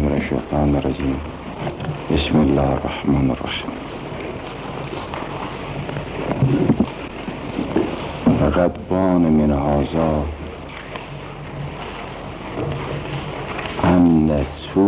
من الشیطان الرجیم. بسم الله الرحمن الرحیم. لقد بان من هذا ان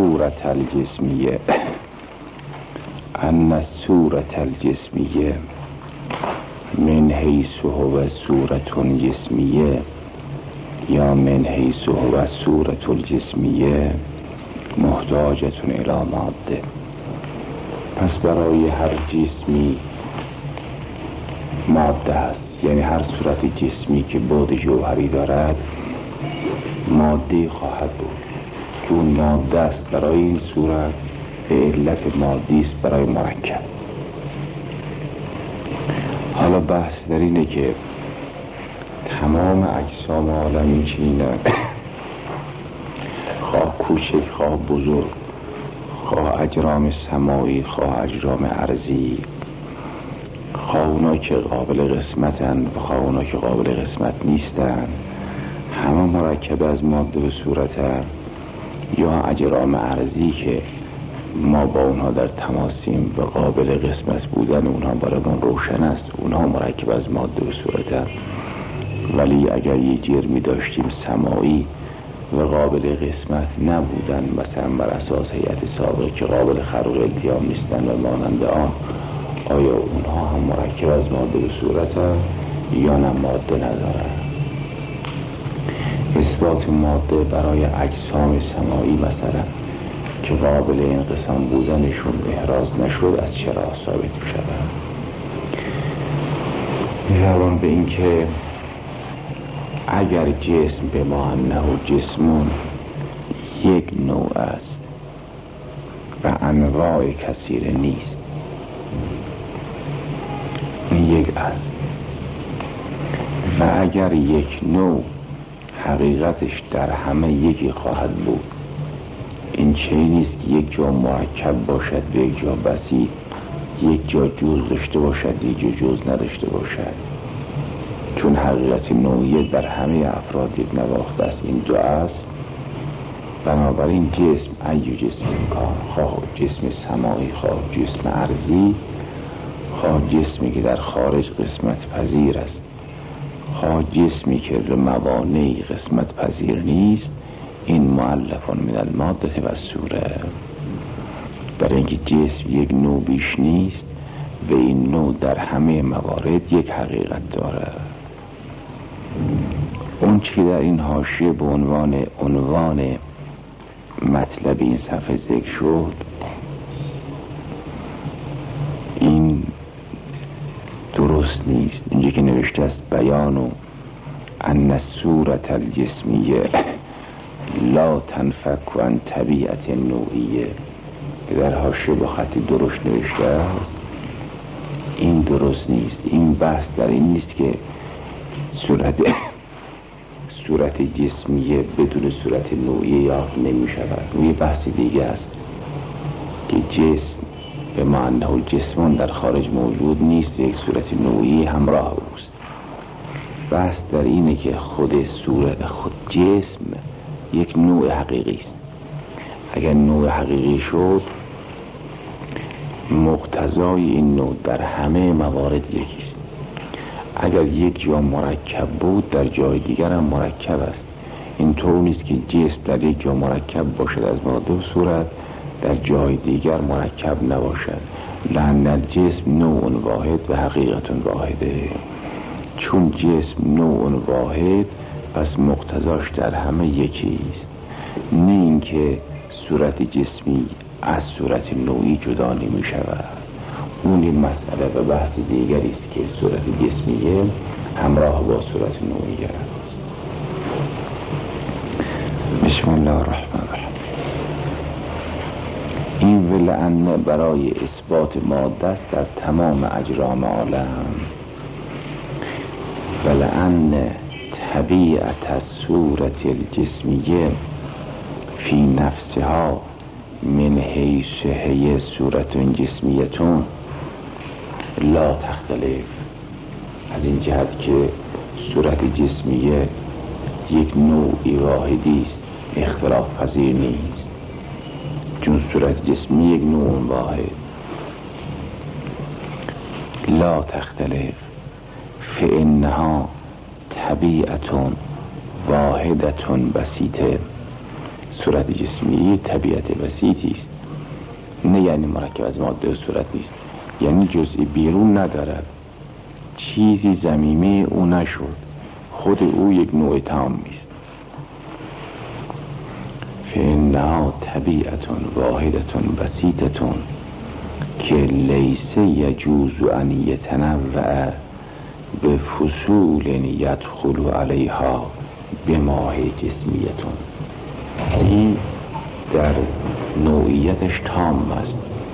الصورة الجسمیه من حیث هو صورة جسمیه یا من حیث هو صورة الجسمیه محتاجتون الی ماده. پس برای هر جسمی ماده هست، یعنی هر صورت جسمی که بعد جوهری دارد ماده خواهد بود که اون ماده است برای این صورت به علت مادی است برای مرکب. حالا بحث در اینه که تمام اجسام عالم این چنینه، خواه کوچک خواه بزرگ، خواه اجرام سمایی خواه اجرام ارضی، خواه اونا که قابل قسمتن و خواه اونا که قابل قسمت نیستن، همه مرکب از ماده و صورتن، یا اجرام ارضی که ما با اونها در تماسیم و قابل قسمت بودن اونها برامون روشن است، اونها مرکب از ماده و صورتن. ولی اگر یه جرمی داشتیم سمایی و قابل قسمت نبودن، مثلا بر اساس هیئت سابقه که قابل خلق التیام نیستن و مانند آن، آیا اونها هم مرکب از ماده و صورتن یا نه ماده ندارن؟ اثبات ماده برای اجسام سمایی مثلا که قابل انقسام بودنشون احراز نشد از چرا ثابت شود؟ می‌روان به این که اگر جسم به ما انه جسمون یک نوع است و انواع کثیر نیست، این یک است، و اگر یک نوع حقیقتش در همه یکی خواهد بود، این چه نیست که یک جا مرکب باشد و یک جا بسیط، یک جا جزء داشته باشد یک جا جزء نداشته باشد، چون حقیقت نوعیت در همه افراد یک نواخت است، این دو است. بنابراین جسم ای جسم کار، خواه جسم سمایی خواه جسم ارضی، خواه جسمی که در خارج قسمت پذیر است خواه جسمی که موانعی قسمت پذیر نیست، این مؤلفان من الماده و الصوره. برای اینکه جسم یک نوع بیش نیست و این نوع در همه موارد یک حقیقت داره. اون چی در این حاشیه به عنوان مطلب این صفحه ذکر شد، این درست نیست. اینجا که نوشته است بیانو ان الصورة الجسمیه لا تنفک عن طبیعت نوعیه، در حاشیه با خطی درشت نوشته است، این درست نیست. این بحث در این نیست که صورت جسمیه بدون صورت نوعیه یافت نمی شود. این بحث دیگه است که جسم به معنی جسمون در خارج موجود نیست، یک صورت نوعی همراه اوست. بحث در اینه که خود جسم یک نوع حقیقی است. اگر نوع حقیقی شد، مقتضای این نوع در همه موارد یکیست. اگر یک جا مرکب بود در جای دیگر هم مرکب است. این طور نیست که جسم در یک جا مرکب باشد از ماده و صورت، در جای دیگر مرکب نباشد. لأن الجسم نوع واحد و حقیقت واحده. چون جسم نوع واحد پس مقتضاش در همه یکی است، نه اینکه صورت جسمی از صورت نوعی جدا نمی شود. اون این مسئله و بحث دیگری است که صورت جسمیه همراه با صورت نوعی است. بسم الله الرحمن الرحیم. این ولعن برای اثبات ماده است در تمام اجرام عالم. ولعن طبیعت الصورة الجسمیه فی نفسها من حیث هی صورت جسمیتون لا تختلف. از این جهت که صورت جسمیه یک نوعی واحدی است، اختلاف پذیر نیست. چون صورت جسمی یک نوع واحد. لا تختلف فإنها طبیعت واحدت بسیطه. صورت جسمی طبیعت بسیطی است، نه یعنی مرکب از ماده و صورت نیست، یعنی جزئی بیرون ندارد، چیزی ضمیمه او نشد، خود او یک نوع تام است. فإنها طبیعت واحدت بسیطه که لیس یجوز ان یتنوع به فصول یدخل علیها بماه جسمیتون. این در نوعیتش تام است.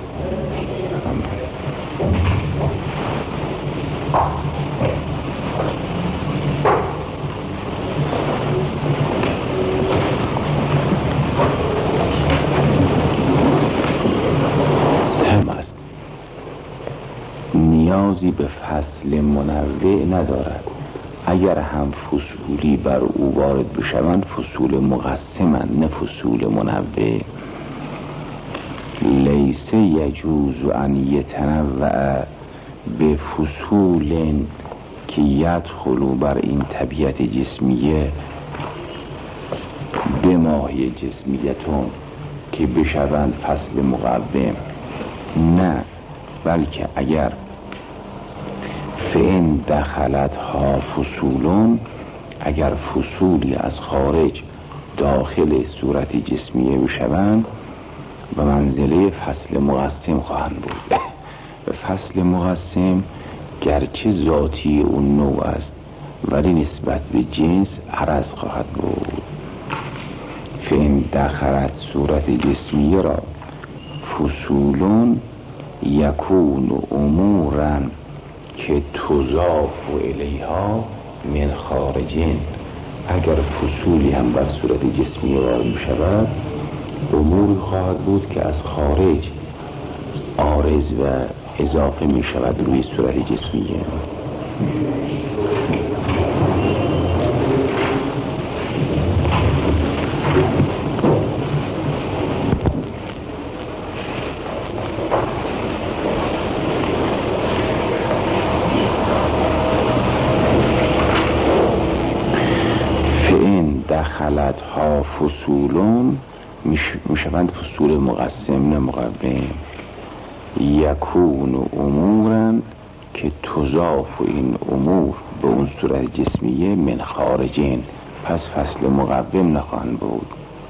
نیازی به فصل منوع ندارد. اگر هم فصولی بر او وارد بشوند فصول مقسمند، نه فصول منوع. لیس یجوز ان یتنوع به فصول که یدخلوا بر این طبیعت جسمیه به ماهی جسمیتون که بشوند فصل مقوم، نه، بلکه اگر فإن دخلت ها فصولون، اگر فصولی از خارج داخل صورت جسمیه بشوند به منزله فصل مقسم خواهند بود. به فصل مقسم گرچه ذاتی اون نوع است ولی نسبت به جنس عرض خواهد بود. فإن دخلت صورت جسمیه را فصولون یکون امورا که تضاف الیها من خارجین. اگر فصولی هم بر صورت جسمی وارد می‌شود اموری خواهد بود که از خارج عارض و اضافه می‌شود روی صورت جسمیه. دخلت ها فصولون میشوند فصول مقسم نه مقوم. یکون امورا که تضاف این امور به اون صورت جسمیه من خارجین، پس فصل مقوم نخواهند بود.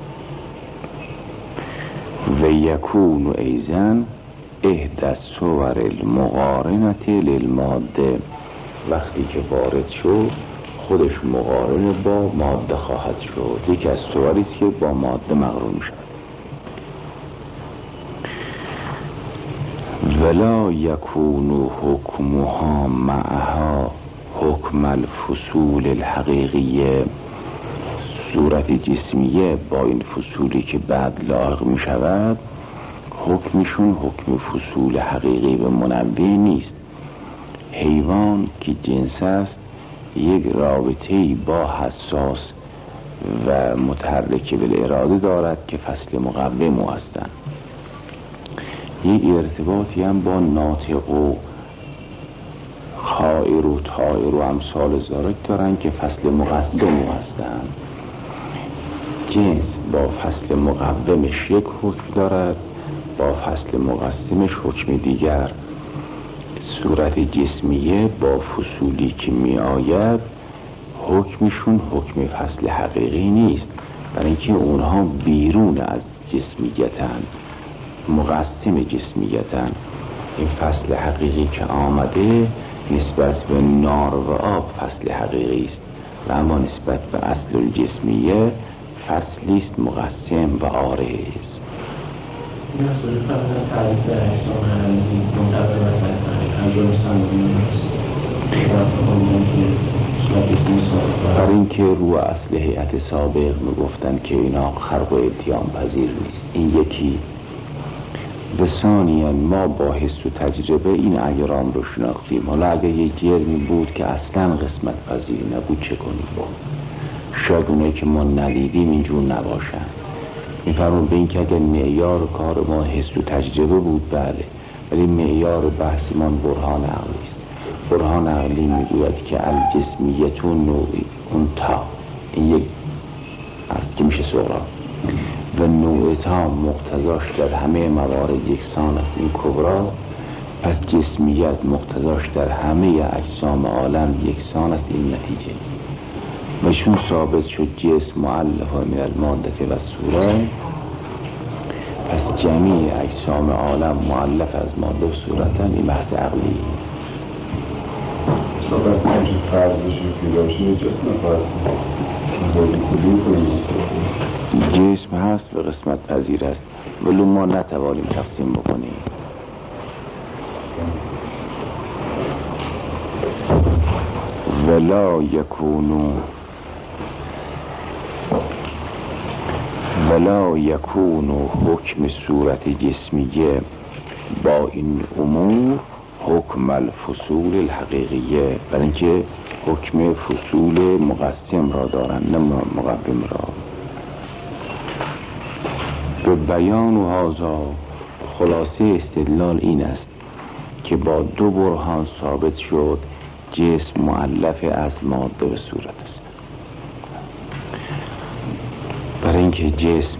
و یکون ایضا احدى الصور المقارنة للماده، وقتی که وارد شد خودش مقارن با ماده خواهد شد، یکی از صوری است که با ماده مقرون شد. ولا یکون حکمها معها حکم الفصول الحقیقیه. صورت جسمیه با این فصولی که بعد لاحق می شود حکمشون حکم فصول حقیقی و منوع نیست. حیوان که جنس است یک رابطه‌ای با حساس و متحرک بالاراده دارد که فصل مقوم هستند. یک ارتباطی هم با ناطق و خائر و طائر و امثال ذالک دارند که فصل مقسم هستند. جنس با فصل مقومش یک حکم دارد، با فصل مقسمش حکم دیگر. صورت جسمیه با فصولی که می آید حکمشون حکم فصل حقیقی نیست، برای اینکه اونها بیرون از جسمیتن، مقسم جسمیتن. این فصل حقیقی که آمده نسبت به نار و آب فصل حقیقی است و اما نسبت به اصل الجسمیه فصلی است مقسم و عارض. برای اینکه رو اصل هیئت سابق میگفتن که اینا خرق و التیام پذیر نیست. این یکی. و ثانیاً ما با حس و تجربه این اجرام رو شناختیم. حالا اگر یک جرمی بود که اصلا قسمت پذیر نبود چه کنیم؟ شاید اونایی که ما ندیدیم اینجور نباشن. میفرمون به این که اگر معیار کار ما حس و تجربه بود بله، ولی معیار بحثمان برهان عقلی است. برهان عقلی میگوید که الجسمیتون نوعی اون تا این یک است که میشه صغرا و نوع تا مقتضاش در همه موارد یکسان است این کبرا، پس جسمیت مقتضاش در همه اجسام عالم یکسان است این نتیجه. و چون ثابت شد جسم مؤلف من الماده و صوره، پس جمیع اجسام عالم مؤلف از ماده و صورتن. این بحث عقلی پس همچون فرضش که داشته جسم جسم هست و قسمت پذیر است، ولی ما نتوانیم تقسیم بکنیم. ولا یکون حکم صورت جسمیه با این امور حکم الفصول الحقیقیه، برای اینکه حکم فصول مقسم را دارن نه مقوم را. به بیان و هذا خلاصه استدلال این است که با دو برهان ثابت شد جسم مؤلف از ماده و صورت است. برای اینکه جسم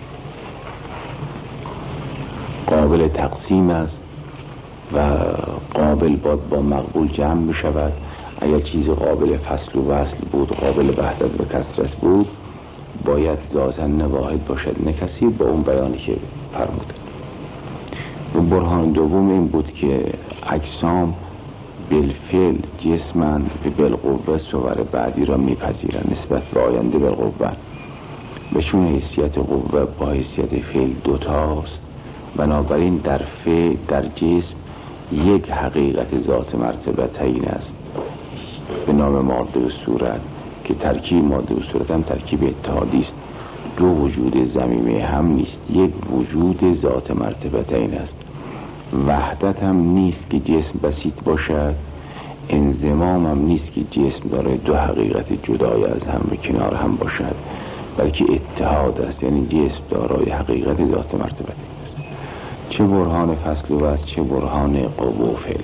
قابل تقسیم است و قابل با مقبول جمع بشود. اگر چیز قابل فصل و وصل بود، قابل وحدت و کثرت بود، باید ذاتاً نه واحد باشد نه کثیر، با اون بیانی که فرموده. و برهان دوم این بود که اجسام بالفعل جسمند و بالقوه صور بعدی را میپذیرند نسبت به آینده بالقوه، و چون حیثیت قوه با حیثیت فعل دوتاست، بنابراین در جسم یک حقیقت ذات مرتبتین است به نام ماده و صورت، که ترکیب ماده و صورت هم ترکیب اتحادی است. دو وجود ضمیمه هم نیست، یک وجود ذات مرتبتین است. وحدت هم نیست که جسم بسیط باشد، انضمام هم نیست که جسم داره دو حقیقت جدای از هم و کنار هم باشد، بلکه اتحاد است، یعنی جسم دارای حقیقت ذات مرتبتین است. چه برهان فصل و است، چه برهان قوه و فعل.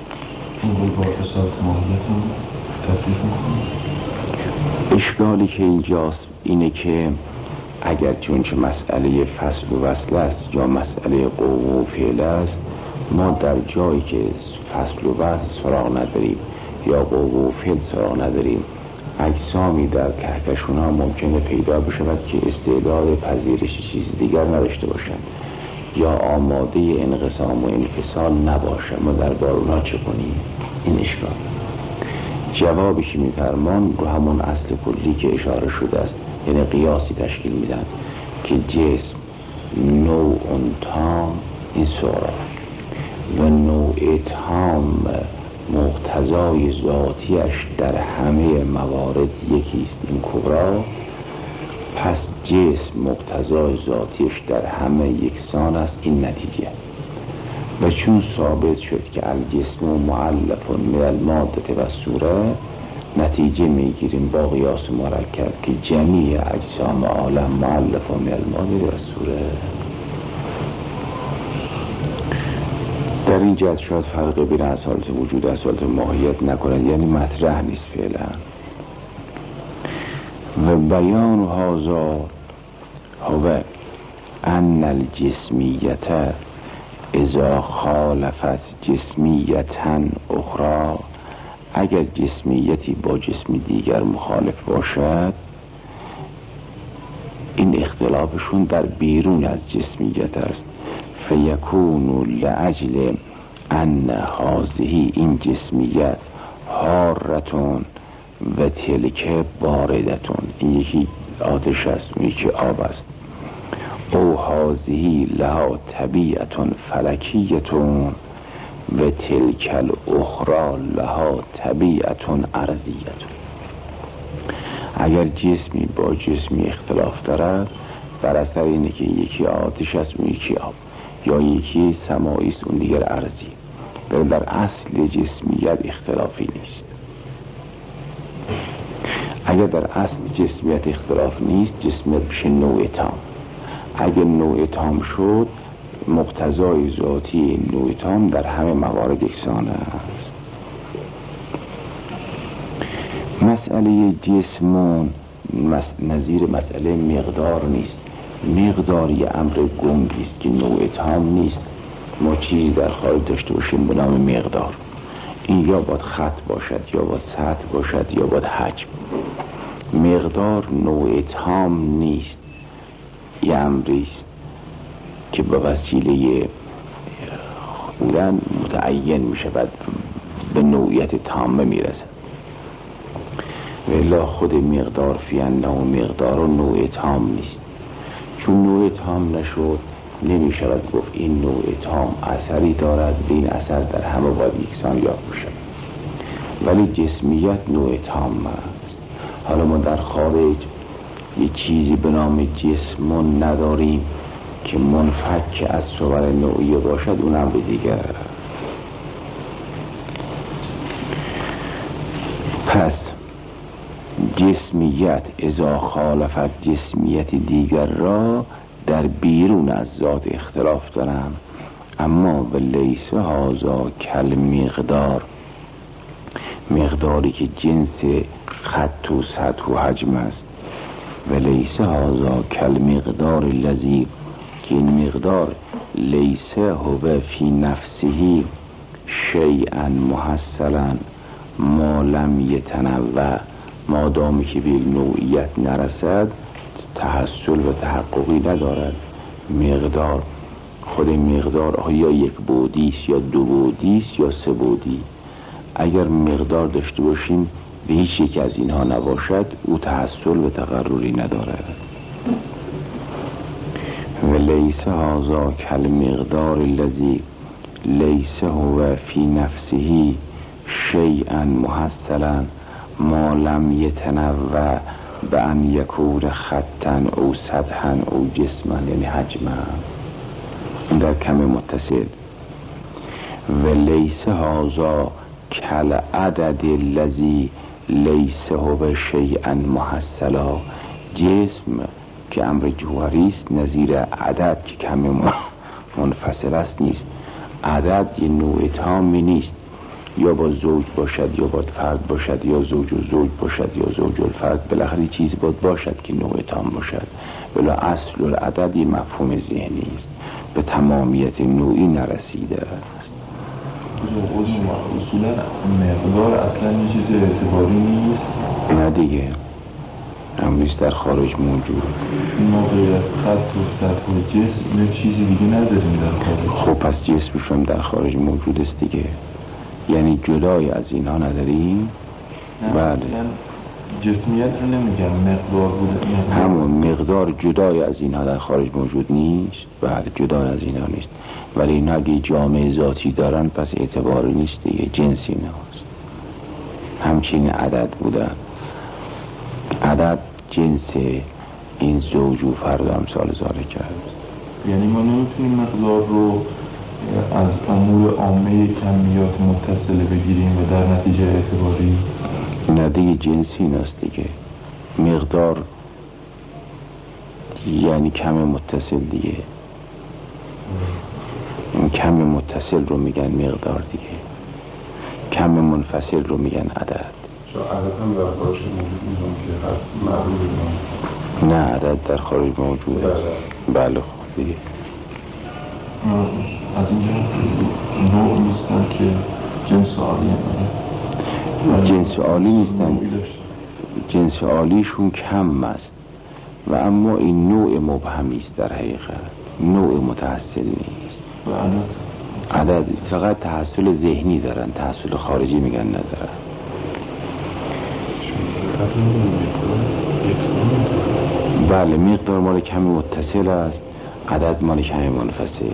اشکالی که اینجاست اینه که اگر چونچه مسئله فصل و وصل است یا مسئله قوه و فعل است، ما در جایی که فصل و وصل سراغ نداریم یا قوه و فعل سراغ نداریم، اجسامی در کهکشان ها ممکنه پیدا بشود که استعداد پذیرش چیز دیگر نداشته باشند یا آماده انقسام و انفصال نباشند. ما در اونا چه کنیم؟ این اشکال. جوابی که میفرمان رو همون اصل کلی که اشاره شده است، یعنی قیاسی تشکیل میدن که جسم نوع تام این صورت و نوع تام مقتضای ذاتیش در همه موارد یکیست این کبرا، پس جسم مقتضای ذاتیش در همه یکسان است این نتیجه. و چون ثابت شد که الجسم مؤلف من الماده و صوره، نتیجه میگیریم با قیاس مرکب که جمیع اجسام عالم مؤلف من الماده و صوره. در این جهت شاید فرق بین اصالت وجود و اصالت ماهیت نکند، یعنی مطرح نیست فعلا. و بیان هذا هو ان الجسمیت اذا خالفت جسمیتا اخرى، اگر جسمیتی با جسمی دیگر مخالف باشد، این اختلافشون در بیرون از جسمیت است. فیکون لأجل ان هذه این جسمیت حارتون و تلک باردتون، این یکی آتش است و یکی آب است. او هذه لها طبیعتون فلکیتون و تلک الاخرى لها طبیعتون ارضیتون. اگر جسمی با جسمی اختلاف دارد، بر اثر اینه که یکی آتش است و یکی آب، یا یکی سمایی است اون دیگر ارضی. در اصل جسمیت اختلافی نیست. اگر در اصل جسمیت اختلاف نیست، جسمیت بشه نوع تام. اگه نوع تام شد مقتضای ذاتی نوع تام در همه موارد یکسان است. مسئله جسم نظیر مسئله مقدار نیست. مقدار یه امر گنگی است که نوع تام نیست. ما چیزی در خارج داشته باشیم به نام مقدار، این یا باید خط باشد یا باید سطح باشد یا باید حجم. مقدار نوع تام نیست، یه امری است که به وسیله خودن متعین می شود، به نوعیت تامه می رسد. ولی خود مقدار فی انه مقدار و نوع تام نیست. چون نوع تام نشد نمی شود گفت این نوع تام اثری دارد و این اثر در همه باید یکسان یافت باشد. ولی جسمیت نوع تام است. حالا ما در خارج یه چیزی به نام جسم نداریم که منفک از صور نوعیه باشد، اون هم به دیگر. پس جسمیت اذا خالفت جسمیت دیگر را در بیرون از ذات اختلاف دارم، اما به لیس هازا کل مقدار، مقداری که جنس خط و سطح و حجم است، و لیس هازا کل مقدار لذیذ، که این مقدار لیس هو فی نفسه شیئا محصلا ما لم یتنوع، مادامی که به نوعیت نرسد تحصل و تحققی ندارد. مقدار خود مقدار یا یک بودیست یا دو بودیست یا سه بودی. اگر مقدار داشته باشیم به هیچ یک از اینها نباشد او تحصل و تقرری ندارد. و لیس هازا کل مقدار الذی لیس هو فی نفسه شیئا محصلا ما لم یتنوع به ان یکون خطا او سطحا او جسما، یعنی حجما. این در کم متصل. و لیس هازا کل عدد الذی لیس هو شیئا محصلا، جسم که امر جوهری است نظیر عدد که کم منفصل است نیست. عدد یه نوع تامی نیست، یا با زوج باشد یا با فرد باشد یا زوج و زوج باشد یا زوج و فرد، بالاخره چیزی باید باشد که نوع تام باشد. ولی اصل العدد یه مفهوم ذهنی است، به تمامیت نوعی نرسیده است. اصولا مقدار اصلا یه چیز اعتباری نیست. نه دیگه، امریست در خارج موجود. ما غیر از خط و سطح و جسم چیزی دیگه نداریم در خارج. خب پس جسمش هم در خارج موجود است دیگه، یعنی جدای از اینها نداریم. بله، جسمیت رو نمیگم، مقدار بود. همون مقدار جدای از اینها در خارج موجود نیست. بله، جدای از اینها نیست، ولی اینا اگه جامعه ذاتی دارن پس اعتباری نیست دیگه، جنسی نهاست. همچین عدد بودن، عدد جنس این زوج و فرد امثال ذالک کرد. یعنی ما نمیتونیم مقدار رو از امور عامه کمیات متصله بگیریم و در نتیجه اعتباری. نه دیگه، جنسی نست دیگه. مقدار یعنی کم متصل دیگه. این کم متصل رو میگن مقدار دیگه، کم منفصل رو میگن عدد. عدد هم در خارج موجود میدونم که هست معلوم. نه، عدد در خارج موجود است. بله خب دیگه از اینجا نوع نیستن که جنس عالی هم جنس عالی نیستن، جنس عالیشون کم است و اما این نوع مبهمی است در حقیقت، نوع متحصل نیست. عدد فقط تحصل ذهنی دارن، تحصل خارجی میگن ندارن. بله، مقدار مال کمی متصل است، عدد مال کمی منفصل.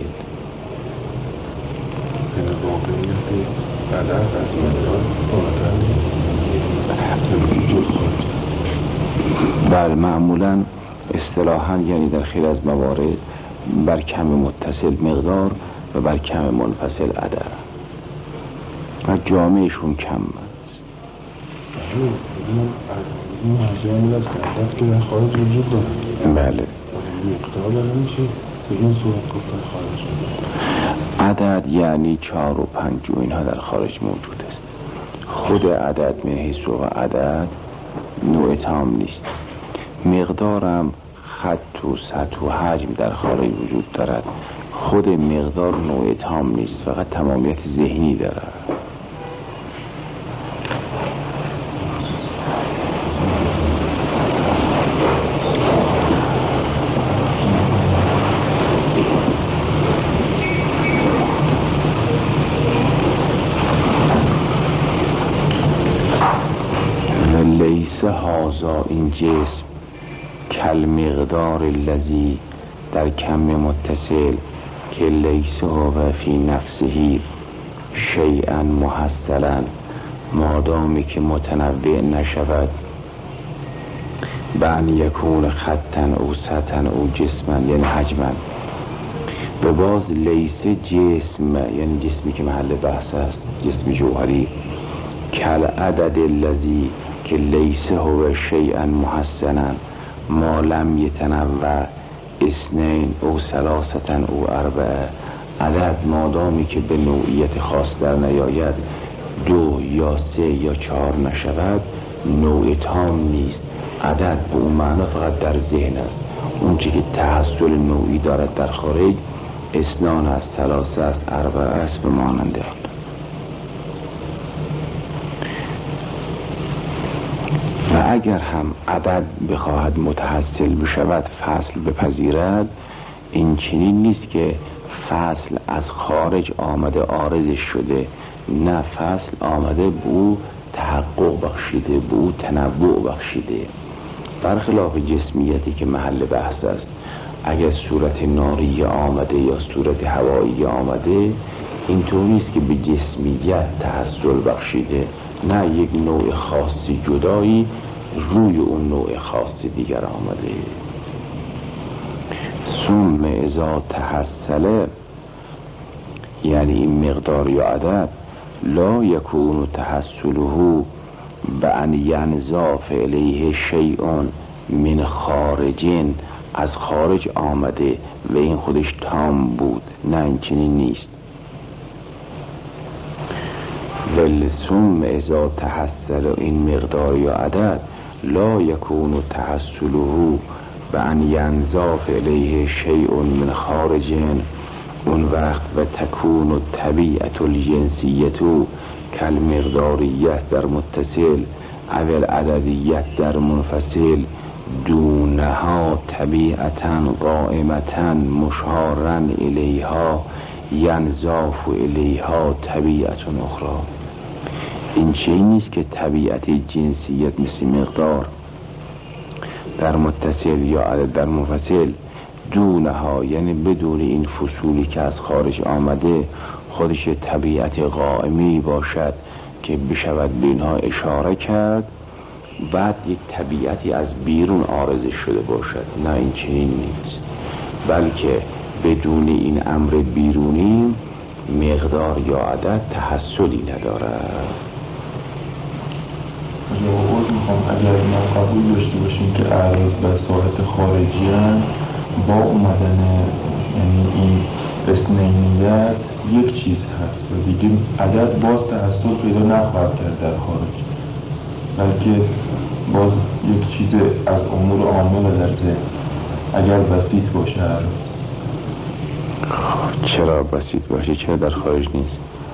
بله، معمولا اصطلاحاً یعنی در خیلی از موارد بر کم متصل مقدار و بر کم منفصل عدد و جامعشون کم است. این مجامل از عدد که در خارج وجود داره. بله. مقدار نمیشه به این صورت گفتن خارج میشه. عدد یعنی 4 و 5 و اینها در خارج موجود است. خود عدد من حیث و عدد نوع تام نیست. مقدارم خط و سطح و حجم در خارج وجود دارد. خود مقدار نوع تام نیست، فقط تمامیت ذهنی دارد. لیس هازا این جسم کل مقدار الذی در کم متصل که لیس هو فی نفسه شیئا محصلا مادامی که متنوع نشود بان یکون خطا او سطحا او جسما یعنی حجما. و باز لیس جسم یعنی جسمی که محل بحث است، جسم جوهری. کل عدد الذی که لیس هو شیئا محسنا ما لم یتنوع اثنین او ثلاثتا او اربعه. عدد مادامی که به نوعیت خاص در نیاید، 2 یا 3 یا 4 نشود، نوع تام نیست. عدد به اون معنی فقط در ذهن است. اون چی که تحصل نوعی دارد در خارج، اثنان است، ثلاثه است، اربعه است به مانند آن. و اگر هم عدد بخواهد متحصل بشود، فصل بپذیرد، این چنین نیست که فصل از خارج آمده عارضش شده، نه، فصل آمده به او تحقق بخشیده، به او تنوع بخشیده. برخلاف جسمیتی که محل بحث است، اگر صورت ناری آمده یا صورت هوایی آمده، اینطور نیست که به جسمیت تحصل بخشیده، نه، یک نوع خاصی جدایی روی اون نوع خاص دیگر آمده. ثم اذا تحصل یعنی این مقدار یا عدد، لا یکون تحصله بأن ینضاف الیه شیء من خارجین، از خارج آمده و این خودش تام بود، نه، این چنین نیست. ولی ثم اذا تحصل این مقدار یا عدد لا یکون تحصله بأن ینضاف الیه شیء من خارجین، اون وقت و تکون و طبیعت الجنسیت کل مقداریت در متصل اول عددیت در منفصل دونها طبیعتا قائمتا مشارا الیها ینضاف الیها طبیعت اخرى. این چیزی نیست که طبیعت جنسیت مثل مقدار در متصل یا عدد در منفصل دونها یعنی بدون این فصولی که از خارج آمده خودش طبیعت قائمی باشد که بشود به اینها اشاره کرد، بعد یک طبیعتی از بیرون عارض شده باشد. نه، این چنین نیست، بلکه بدون این امر بیرونی مقدار یا عدد تحصلی ندارد. اگر ما قبول داشته باشیم که اعراض بساحت خارجی هستند، با اومدن یعنی این اثنینیت یک چیز هست و دیگه عدد باز تحصل پیدا نخواهد کرد در خارج، بلکه باز یک چیز از امور عامل در ذهن اگر بسیط باشه اعراض. چرا بسیط باشه؟ چرا در خارج نیست؟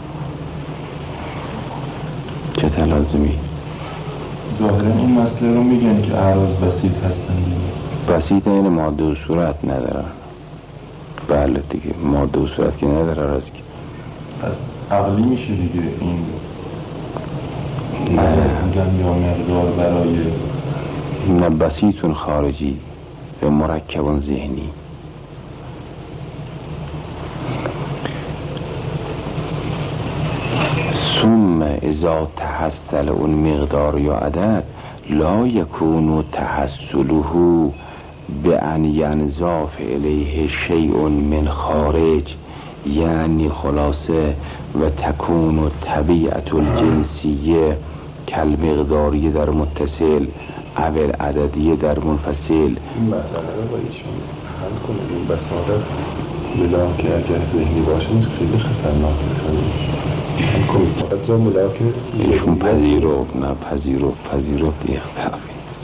چه تلازمی؟ ظاهرا این مسئله رو میگن که اعراض بسیط هستن. بسیط این ماده و صورت ندارن. بله دیگه، ماده و صورت که نداره راست که پس عقلی میشه دیگه این نه میگن یا مقدار برای نه، بسیطون خارجی و مرکبون ذهنی. ثم اذا تحصل اون مقدار یا عدد لا یکون تحصله بأن ینضاف الیه شیء من خارج، یعنی خلاصه و تکون طبیعت الجنسیه کل مقداریه در متصل اول عددیه در منفصل. این مسئله رو با ایشون حل کنه. این بساطت ملاک اگر ذهنی باشه خیلی خطرناک حل کنید. فقط را ملاک ایشون پذیرفت اختلافی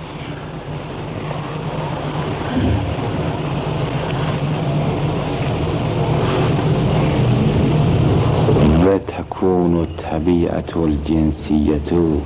و تکون طبیعت الجنسیت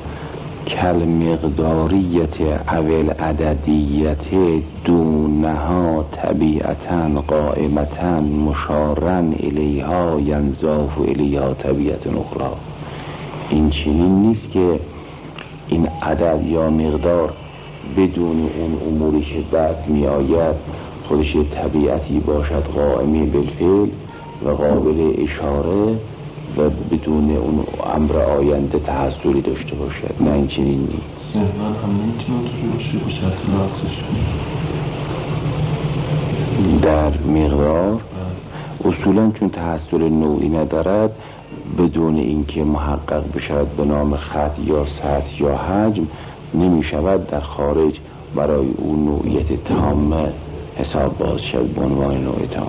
کالمقداریت او العددیت دونها طبیعتا قائمتا مشارا الیها ینضاف الیها طبیعت اخرى. این چنین نیست که این عدد یا مقدار بدون اون اموری که بعد می آید خودش طبیعتی باشد قائمی بالفعل و قابل اشاره و بدون اون امر آینده تحصیلی داشته باشد. نه این چنین نیست. در مقدار اصولا چون تحصیل نوعی ندارد بدون اینکه محقق بشود به نام خط یا سطح یا حجم نمی شود در خارج برای اون نوعیت تامه حساب باز شد به عنوان نوع تام.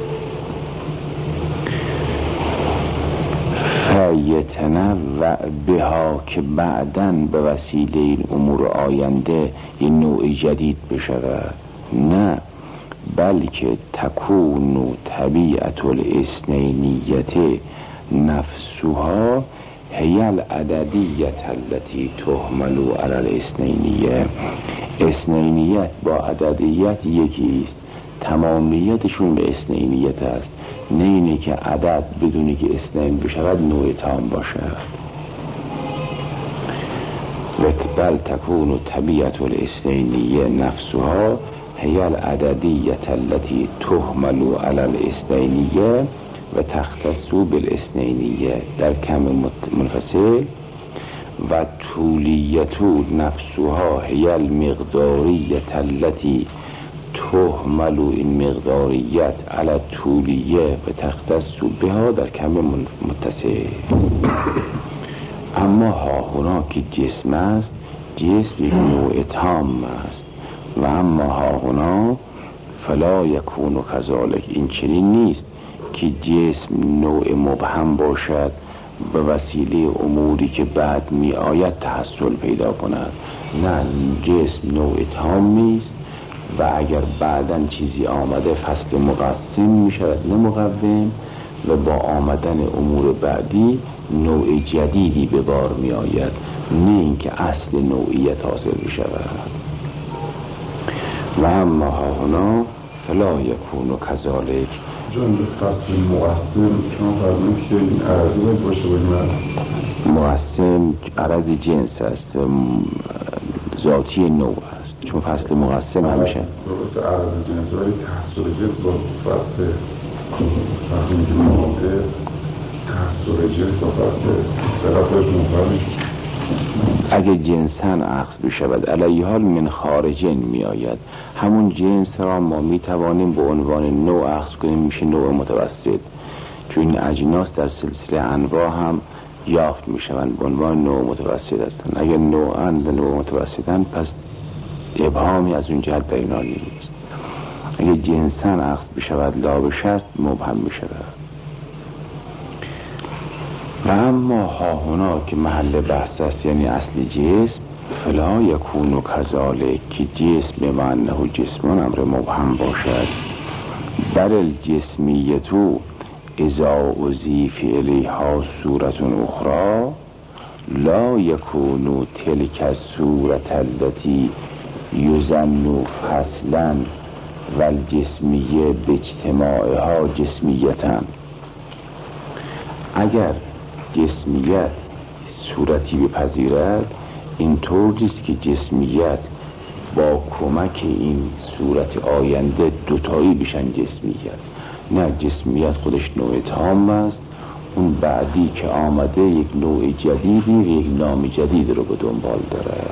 فیتنوع بها که بعدن به وسیله این امور آینده این نوع جدید بشود. نه، بلکه تکون طبیعت الاثنینیت نفسها هی العددیت التي تحمل علی الاثنینیه. اثنینیت با عددیت یکی است، تمامیتشون به اثنینیت است. نه اینه که عدد بدونی که اثنین بشود نوع تام باشد. بل تکون طبیعت الاثنینیه نفسها هی العددیت التي تحمل علی الاثنینیه و تختص بالاثنینیه در کم منفصل و طولیت نفسها هی المقداریت التي تحمل این مقداریت علی طولیه و تختص بها در کم متصل. اما هاهنا که جسم است، جسم یک نوع تام است و اما هاهنا فلا یکون کذالک. این چنین نیست که جسم نوع مبهم باشد به وسیله اموری که بعد می آید تحصل پیدا کند. نه، جسم نوع تامی است و اگر بعداً چیزی آمده فصل مقسم می شود نه مقوم و با آمدن امور بعدی نوع جدیدی به بار می آید، نه اینکه اصل نوعیت حاصل می شود. و اما هاهنا فلا یکون کذالک. جان به فصل مقسم شما فرمودید که این عرضی باید باشه مقسم عرض جنس است، ذاتی نوع است. چون فصل مقسم همیشه درست عرض جنس ولی تحصیل جنس با فصل وقتی که میمونده تحصیل جنس با فصل طرفش مفهمی. اگه جنسن اخذ بشود علیه حال من خارجین می آید. همون جنس را ما می توانیم به عنوان نوع اخذ کنیم، میشه نوع متوسط. چون این اجناس در سلسله انواع هم یافت می شوند به عنوان نوع متوسط هستند. اگر نوعن و نوع متوسطن پس ابهامی از اون جهت در اینا نیست. اگر جنسن اخذ بشود لا به شرط مبهم می شود. و اما هاهنا که محل بحث است یعنی اصل جسم فلا یکون کذالک که جسم معنه جسمان امر مبهم باشد. بل الجسمیتو اذا اضیف الیها صورت اخرى لا یکون تلک الصورت التي یظن فصلا و الجسمیه باجتماعها جسمیتا. اگر جسمیت صورتی بپذیرد اینطور نیست که جسمیت با کمک این صورت آینده دوتایی بشن جسمیت. نه، جسمیت خودش نوع تام است، اون بعدی که آمده یک نوع جدیدی و یک نام جدید رو به دنبال داره.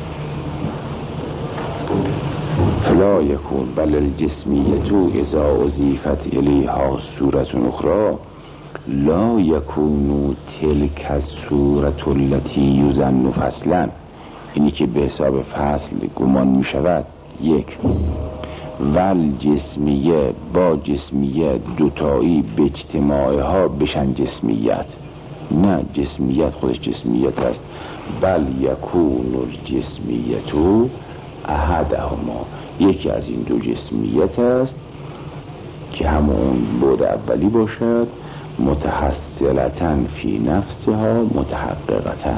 فلا یکون بل الجسمیتو اذا اضیفت الیها صورت اخرى لا یکونو تلک الصورت التي یظن فصلا. اینی که به حساب فصل گمان می شود. یک. ول جسمیه با جسمیت دوتایی به اجتماعی ها بشن جسمیت. نه، جسمیت خودش جسمیت است. بل یکون الجسمیتو احدهما، یکی از این دو جسمیت است که همون بود اولی باشد، متحصلتاً فی نفسها متحققتاً.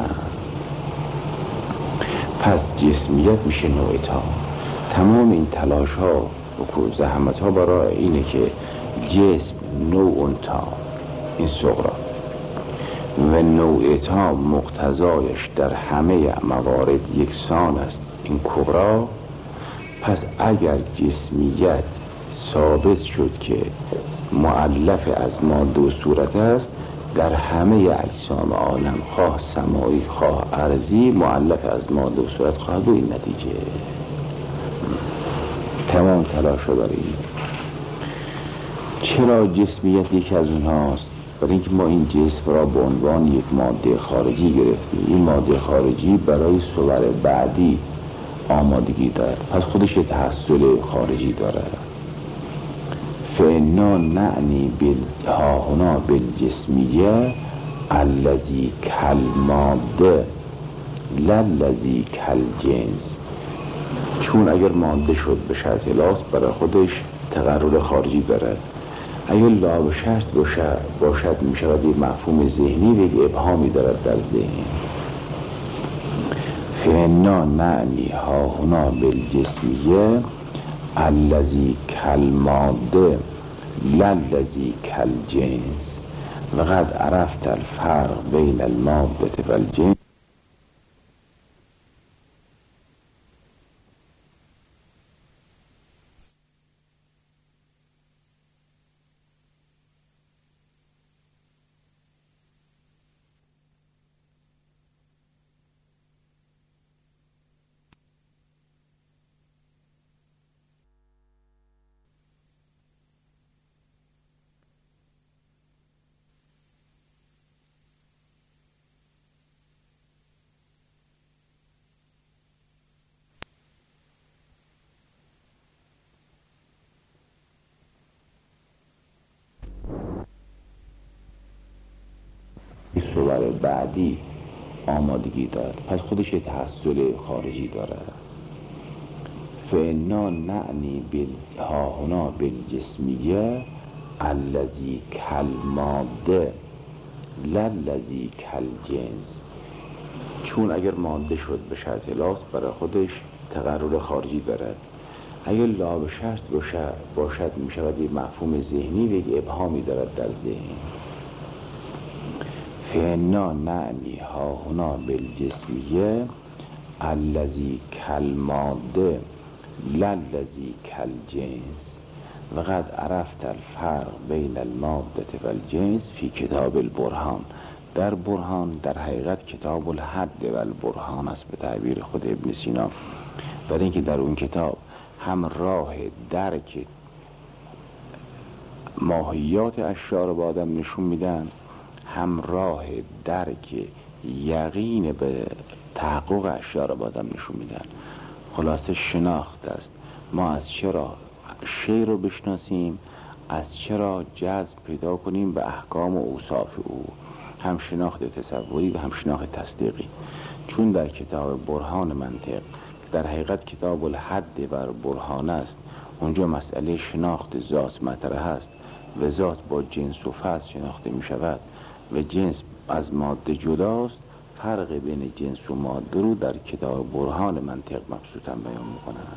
پس جسمیت میشه نوع تام. تمام این تلاش ها و زحمت ها برای اینه که جسم نوع تام، این صغرا و نوع تام مقتضایش در همه موارد یکسان است، این کبرا. پس اگر جسمیت ثابت شد که مؤلف از ماده و صورت است، در همه اجسام عالم خواه سمایی خواه ارضی مؤلف از ماده و صورت خواهد و این نتیجه. تمام تلاش برای این. چرا جسمیت یکی از اونهاست؟ برای اینکه ما این جسم را به عنوان یک ماده خارجی گرفتیم. این ماده خارجی برای صور بعدی آمادگی دارد، پس خودش یه تحصل خارجی دارد. فإنا نعنی هاهنا بالجسمیه الذی کالماده لا الذی کالجنس. چون اگر ماده شد به شرط لاست برای خودش تقرر خارجی دارد. اگر لا به شرط باشد می شود یک مفهوم ذهنی و یک ابهامی دارد در ذهن. فإنا نعنی هاهنا بالجسمیه الذی کالماده لا الذی کالجنس و قد عرفت الفرق بین الماده و الجنس. صور بعدی آمادگی دارد، پس خودش یه تحصل خارجی دارد. فإنا نعنی هاهنا بالجسمیه الذی کالماده لا الذی کالجنس. چون اگر ماده شد به شرط لاست برای خودش تقرر خارجی دارد. اگر لا به شرط باشد می شود یک مفهوم ذهنی و یک ابهامی دارد در ذهن. فإنا نعنی هاهنا بالجسمیه الذی کالماده لا الذی کالجنس و قد عرفت الفرق بین الماده و الجنس فی کتاب البرهان. در برهان در حقیقت کتاب الحد و البرهان است به تعبیر خود ابن سینا، برای اینکه در اون کتاب هم راه درک ماهیات اشیاء رو به آدم نشون میدن، هم راه درک یقین به تحقق اشیاء رو به آدم نشون میدن. خلاصه شناخت است. ما از چرا شی رو بشناسیم، از چرا جذب پیدا کنیم به احکام و اوصاف او، هم شناخت تصوری و هم شناخت تصدیقی. چون در کتاب برهان منطق در حقیقت کتاب الحد بر برهان است، اونجا مسئله شناخت ذات مطرح است و ذات با جنس و فصل شناخته می شود و جنس از ماده جداست. فرق بین جنس و ماده رو در کتاب برهان منطق مبسوطا بیان می کنند.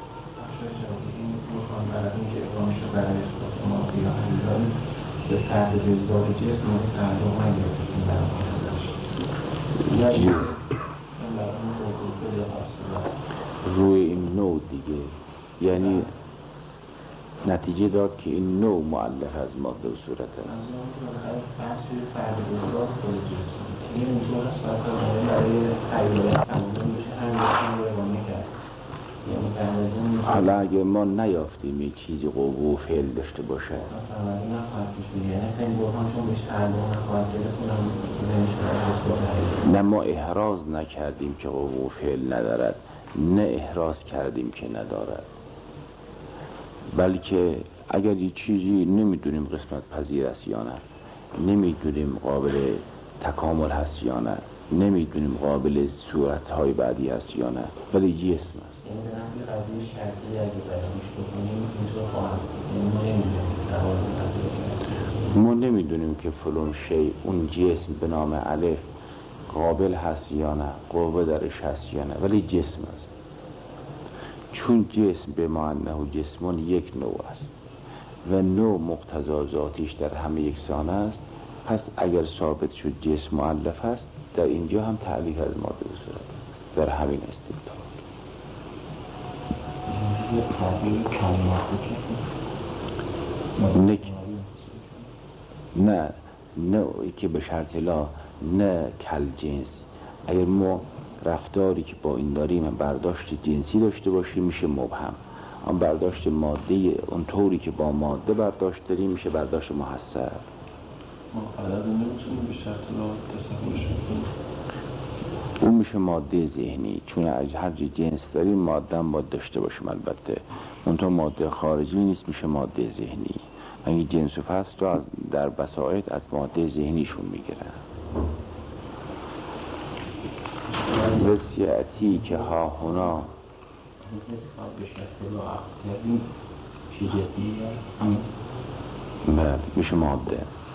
روی این نوع دیگه، یعنی نتیجه داد که این نوع مؤلف از ماده و صورت است. حالا اگه ما نیافتیم یک چیزی قوه و فعل داشته باشه، نه ما احراز نکردیم که قوه و فعل ندارد، نه احراز کردیم که ندارد. بلکه اگر یه چیزی نمیدونیم قسمت پذیر است یا نه، نمیدونیم قابل تکامل هست یا نه، نمیدونیم قابل صورتهای بعدی هست یا نه، ولی جسم است. یعنی در همین قضیه شرطی اگه بیانش بکنیم اینطور خواهد ما نمیدونیم که فلان شی اون جسم به نام الف قابل هست یا نه، قوه درش هست یا نه، ولی جسم است. چون جسم به معنی جسمون یک نوع است و نوع مقتضا ذاتیش در همه یکسان است، پس اگر ثابت شد جسم مؤلف است، در اینجا هم تعلیق از ماده به صورت است. در همین استدلال نه نوعی که به شرط لا، نه کل جنس. اگر ما رفتاری که با این داریم برداشت جنسی داشته باشیم میشه مبهم، اما برداشت ماده اون طوری که با ماده برداشت داریم میشه برداشت محسر. ما عدد نمیتونیم به شرط لا تصورش کنیم، اون میشه ماده ذهنی، چون هر جنس داریم ماده هم باید داشته باشیم. البته اون تو ماده خارجی نیست، میشه ماده ذهنی. این جنس و فصل رو در بساطت از ماده ذهنیشون میگیرن. وسیعتی که ها هنا میشه ماده.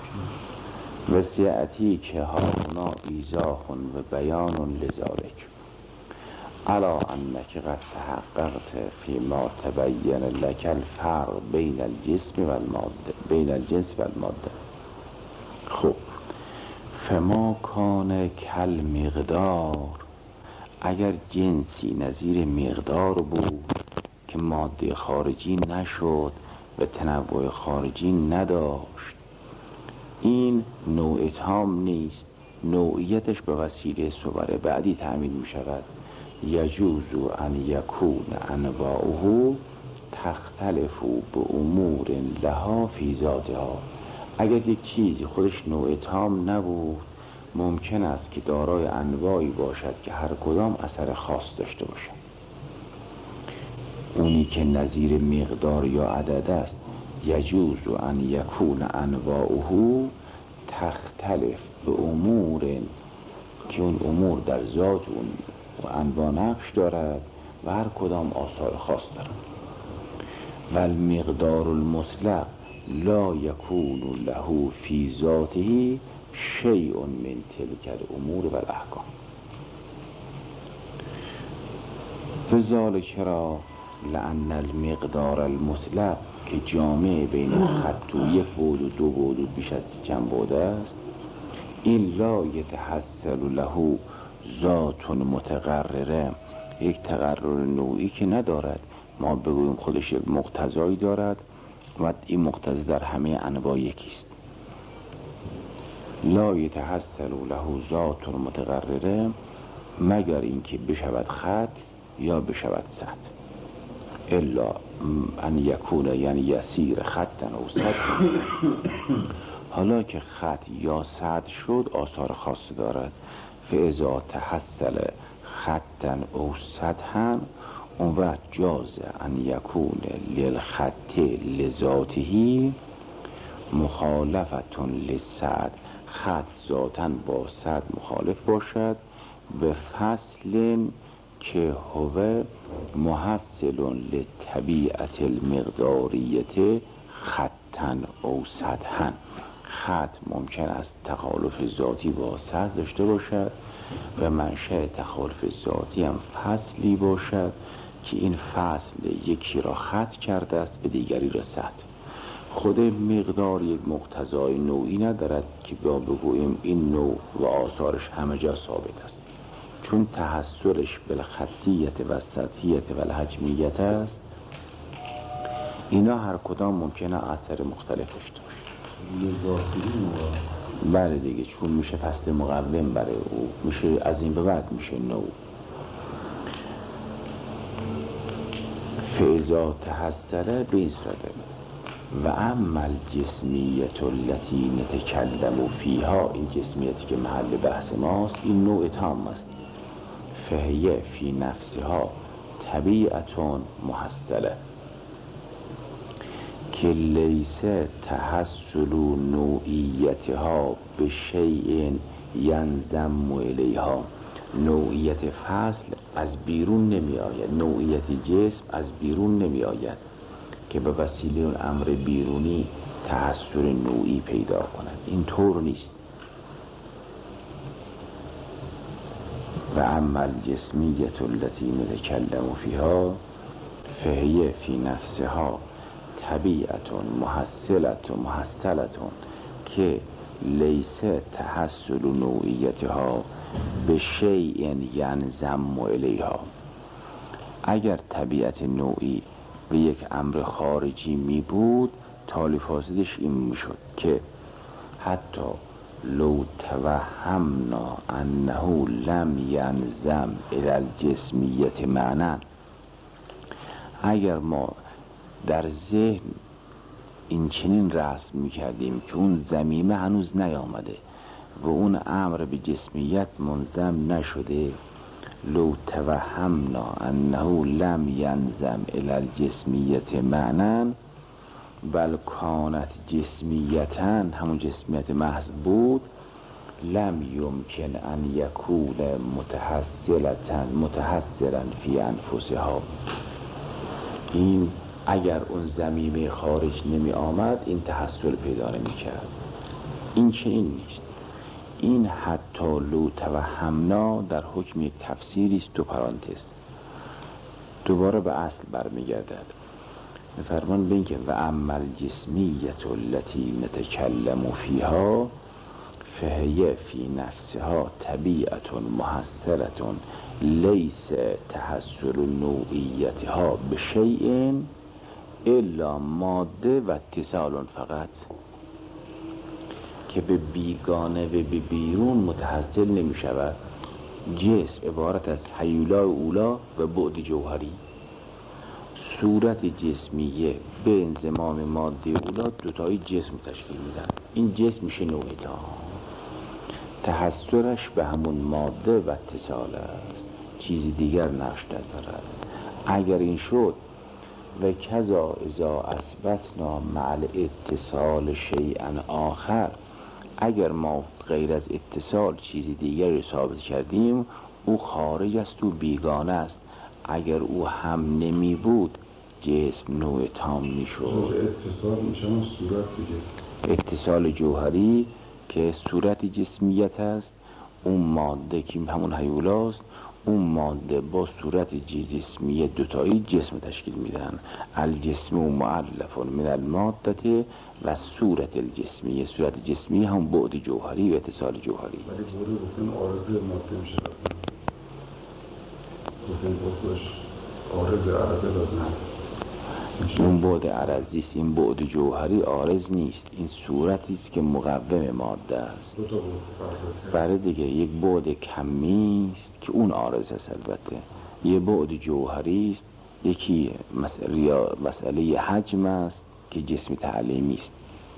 وسیعتی که ها هنا ایزاخون و بیانون لذالک علا انک قد تحققت فی ما تبین لک الفرق بین الجسم و الماده، بین الجنس و الماده. خب فما کان کل مقدار، اگر جنسی نظیر مقدار بود که ماده خارجی نشد و تنوع خارجی نداشت، این نوع تام نیست، نوعیتش به وسیله صور بعدی تأمین می شود. یجوز ان یکون انواعه تختلف به امور لها فی ذاتها. اگر یک چیزی خودش نوع تام نبود، ممکن است که دارای انواعی باشد که هر کدام اثر خاص داشته باشد. اونی که نظیر مقدار یا عدد است، یجوز ان یکون انواعه تختلف به امور، که اون امور در ذات اون و انواع نقش دارد و هر کدام آثار خاص دارد. و المقدار المطلق لا یکون له فی ذاته شیء من تلک الامور و الاحکام. فذلک را لأن المقدار المطلق که جامع بین خط و یک بعد و دو بعد و بیش از چند بعد است، این لا یتحصل له ذات متقرره، یک تقرر نوعی که ندارد، ما بگوییم خودش یک مقتضایی دارد و این مقتضی در همه انواع یکیست. لا یتحصل له ذات متقرره، مگر اینکه بشود خط یا بشود سطح. الا ان یکون یعنی یسیر خطا او سطح. حالا که خط یا سطح شد آثار خاص دارد. فاذا تحصل خطا او سطحا، اون وقت جاز ان یکون للخط لذاته مخالفتون للسطح، خط ذاتاً با سطح مخالف باشد به فصل که هو محصل لطبیعت المقداریت خطاً او سطحاً. خط ممکن است تخالف ذاتی با سطح داشته باشد و منشأ تخالف ذاتی هم فصلی باشد که این فصل یکی را خط کرده است به دیگری را سطح. خود مقدار یک مقتضای نوعی ندارد که با بگوییم این نوع و آثارش همه جا ثابت است، چون تحصلش بالخطیت و سطحیت و الحجمیت است. اینا هر کدام ممکنه اثر مختلف داشته باشه. بله دیگه، چون میشه فصل مقوم برای او، میشه از این به بعد میشه نوع. فاذا تحصل به این صورت. و اما الجسمیت التي نتکلم فیها، این جسمیتی که محل بحث ماست، این نوع تام است. فهیه فی نفسها طبیعتون محصله، که لیسه تحصل نوعیتها به شیء ینضم الیها. نوعیت فصل از بیرون نمی آید، نوعیت جسم از بیرون نمی آید که به وسیله اون امر بیرونی تحصل نوعی پیدا کند. این طور نیست. و اما الجسمیت التي نتکلم فیها فهی فی نفسها طبیعت محصلة که لیسه تحصل نوعیتها به شیء ینضم الیها. اگر طبیعت نوعی به یک امر خارجی می بود، تالی فاسدش این می شد که حتی لو توهمنا انه لم ینضم الی الجسمیت معنی، اگر ما در ذهن این چنین رسم می کردیم که اون ضمیمه هنوز نیامده و اون امر به جسمیت منضم نشده، لو توهمنا انه لم ینضم الی الجسمیت معنی بل کانت جسمیتا، همون جسمیت محض بود، لم یمکن ان یکون متحصلا فی انفسها. این اگر اون ضمیمه خارج نمی آمد این تحصل پیدا نمی کرد. این چه این نیست. این حتی لو توهمنا در حکم یک تفسیری است، دو پرانتز، دوباره به اصل برمیگردد. فرمان به این که و اما الجسمیت التي نتکلم فیها فهی فی نفسها طبیعت محصلة لیس تحصل نوعیتها به شیء الا ماده و اتصال فقط، که به بیگانه و به بیرون متحصل نمی شود. جسم عبارت از هیولا اولا و بعد جوهری. صورت جسمیه به انضمام ماده اولا دوتای جسم تشکیل میدن. این جسم میشه نوع تام، تحصلش به همون ماده و اتصال است، چیزی دیگر نقش ندارد. اگر این شد و کذا اذا اثبتنا مع الاتصال شیئا آخر، اگر ما غیر از اتصال چیزی دیگر رو ثابت کردیم، او خارج است و بیگانه است. اگر او هم نمی بود جسم نوع تام می شد. اتصال میشه صورت دیگه، اتصال جوهری که صورت جسمیت است، اون ماده که همون هیولاست، اون ماده با صورت جسمیه دوتایی جسم تشکیل میدن. الجسم مؤلف من الماده و صورت الجسمیه، صورت جسمیه هم بعد جوهری و اتصال جوهری. ولی بعد گفتن عارض ماده میشه، گفتن بخوش عارض عرضه لازم، اون بعد عرضی است، این بعد جوهری عارض نیست. این صورتی است که مقوم ماده است. برای دیگه یک بعد کمی است که اون عارض است. البته یه بعد جوهری است، یکی مسئله حجم است که جسم تعلیمی است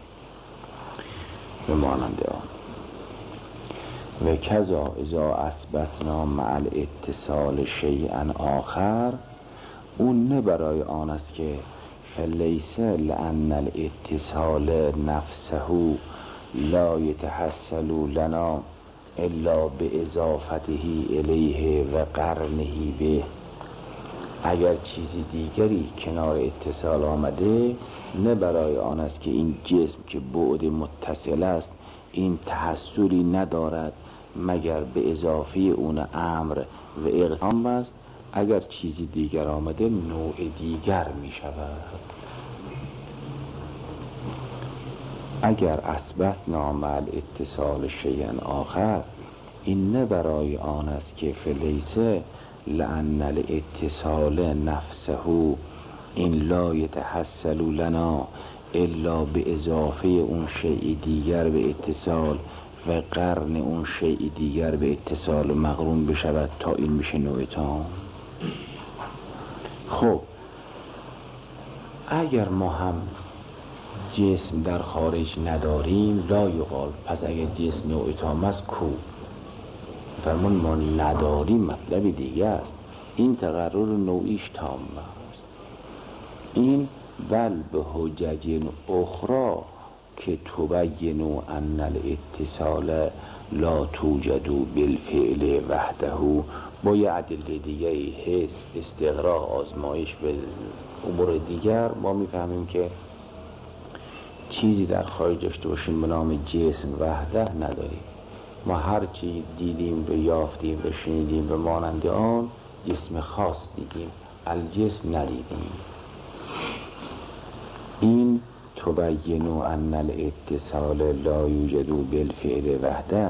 به مانند آن. و کذا اذا اثبتنا مع الاتصال شیئا آخر، اون نه برای آن است که فلیس لأن الاتصال نفسه لا يتحصل لنا الا باضافته الیه و قرنه به. اگر چیزی دیگری کنار اتصال آمده، نه برای آن است که این جسم که بعد متصل است این تحصلی ندارد مگر به اضافه اون امر و اقدام است. اگر چیزی دیگر آمده نوع دیگر می شود. اگر اثبتنا مع الاتصال شیئا آخر، این نه برای آن است که فلیسه لأن الاتصال نفسه این لا یتحصل لنا الا به اضافه اون شیء دیگر به اتصال و قرن اون شیء دیگر به اتصال مقرون بشود تا این میشه نوع تام. خب اگر ما هم جسم در خارج نداریم لا یقال، پس اگر جسم نوع تام است کو؟ فرمان ما نداریم مطلب دیگه است. این تقرر نوعیش تام است. این بل به حجج اخرى که تبین ان الاتصال لا توجد بالفعل وحده. با یه ادله دیگه، حس، استقراء، آزمایش به امور دیگر ما میفهمیم که چیزی در خارج داشته باشیم به نام جسم وحده نداریم. ما هر چی دیدیم و یافتیم و شنیدیم به مانند آن جسم خاص دیدیم، الجسم ندیدیم. این تبین ان الاتصال لا یوجد بالفعل وحده.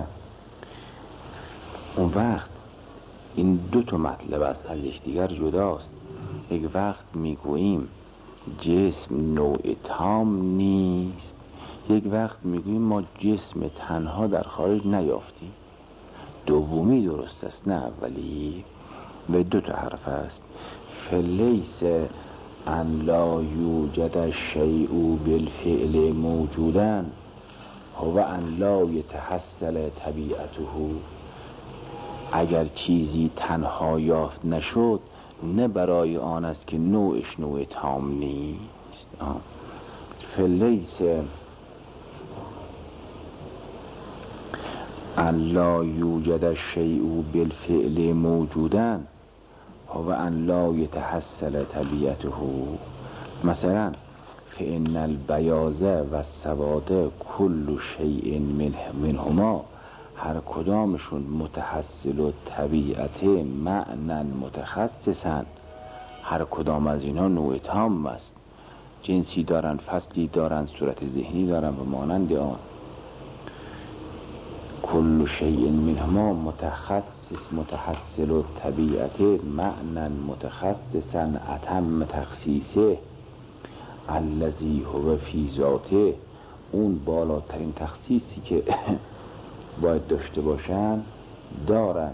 اون وقت این دو تا مطلب است، از یکدیگر جداست. یک وقت میگوییم جسم نوع تام نیست، یک وقت میگوییم ما جسم تنها در خارج نیافتیم. دومی درست است نه اولی، به دو تا حرف است. فلیس ان لا یوجد الشیء بالفعل موجودا هو ان لا یتحصل طبیعته. اگر چیزی تنها یافت نشد نه برای آن است که نوعش نوع تام نیست. فلیس ان لا یوجد الشیء بالفعل موجودا هو ان لا یتحصل طبیعته. مثلا فإن البیاض و السواد کل شیء منهما، هر کدامشون متحصل و طبیعت معنی متخصصن. هر کدام از اینا نوع تام است، جنسی دارن، فصلی دارن، صورت ذهنی دارن و مانند آن. کل شیء منهما متحصل و طبیعت معنی متخصصا اتم تخصیصه الذی هو فی ذاته. اون بالاترین تخصیصی که باید داشته باشن دارن،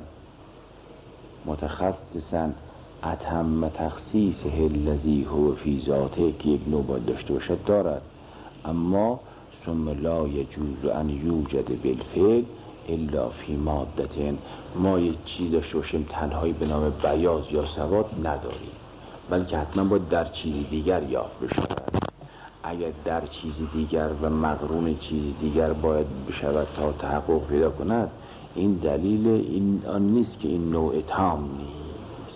متخصصا اتم تخصیصه الذی هو فی ذاته، که یک نوع باید داشته باشد دارد. اما ثم لا یجوز ان یوجد بالفعل الا فی مادة. ما یک چیز داشته باشیم تنهایی به نام بیاض یا سواد نداریم، بلکه حتما باید در چیزی دیگر یافت بشود. اگر در چیزی دیگر و مقرون چیزی دیگر باید بشود تا تحقق پیدا کند، این دلیل این آن نیست که این نوع تام نیست.